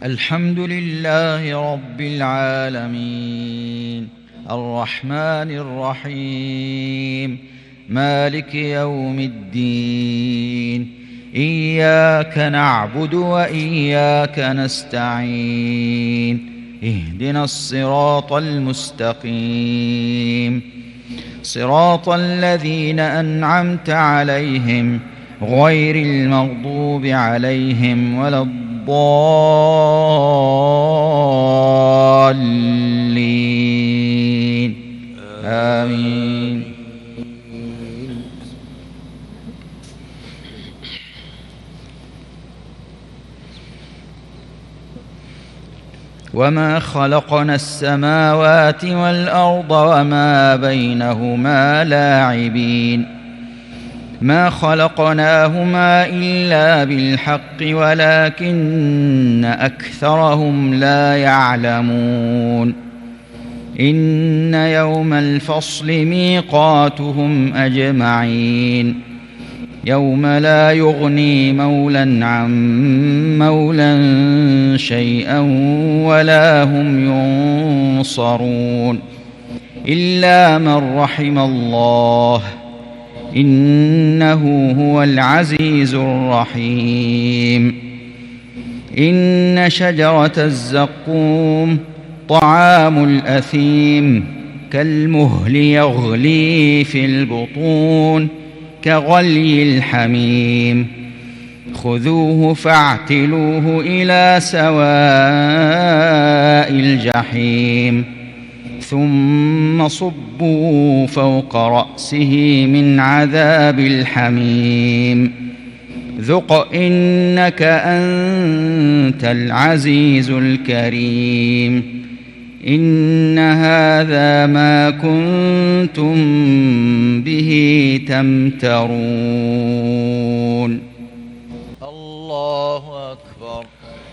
الحمد لله رب العالمين الرحمن الرحيم مالك يوم الدين إياك نعبد وإياك نستعين اهدنا الصراط المستقيم صراط الذين أنعمت عليهم غير المغضوب عليهم ولا الضالين آمين. وما خلقنا السماوات والأرض وما بينهما لاعبين ما خلقناهما إلا بالحق ولكن أكثرهم لا يعلمون إن يوم الفصل ميقاتهم أجمعين يوم لا يغني مولى عن مولى شيئا ولا هم ينصرون إلا من رحم الله إنه هو العزيز الرحيم إن شجرة الزقوم طعام الأثيم كالمهل يغلي في البطون كغلي الحميم خذوه فاعتلوه إلى سواء الجحيم ثم صبوا فوق رأسه من عذاب الحميم ذق إنك أنت العزيز الكريم إن هذا ما كنتم به تمترون. الله أكبر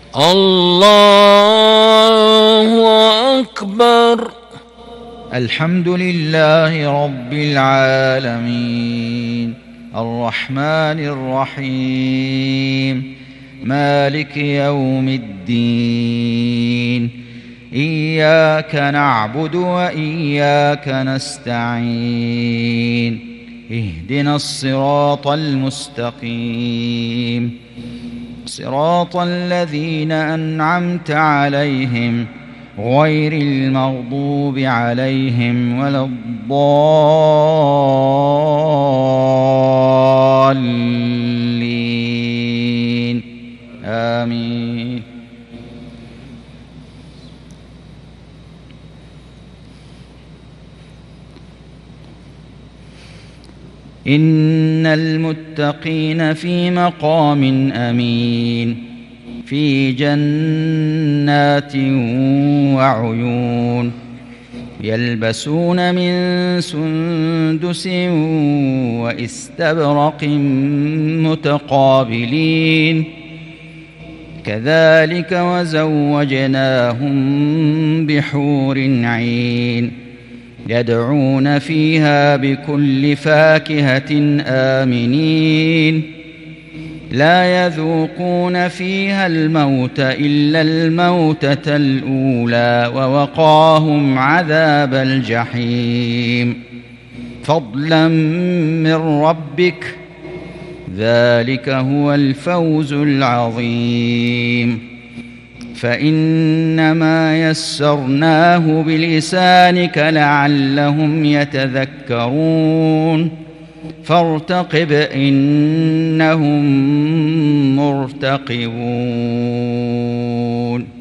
الله أكبر. الحمد لله رب العالمين الرحمن الرحيم مالك يوم الدين إياك نعبد وإياك نستعين اهدنا الصراط المستقيم صراط الذين أنعمت عليهم غير المغضوب عليهم ولا الضالين آمين. إن المتقين في مقام أمين في جنات وعيون يلبسون من سندس واستبرق متقابلين كذلك وزوجناهم بحور عين يدعون فيها بكل فاكهة آمنين لا يذوقون فيها الموت إلا الموتة الأولى ووقاهم عذاب الجحيم فضلا من ربك ذلك هو الفوز العظيم فإنما يسرناه بلسانك لعلهم يتذكرون فارتقب إنهم مرتقبون.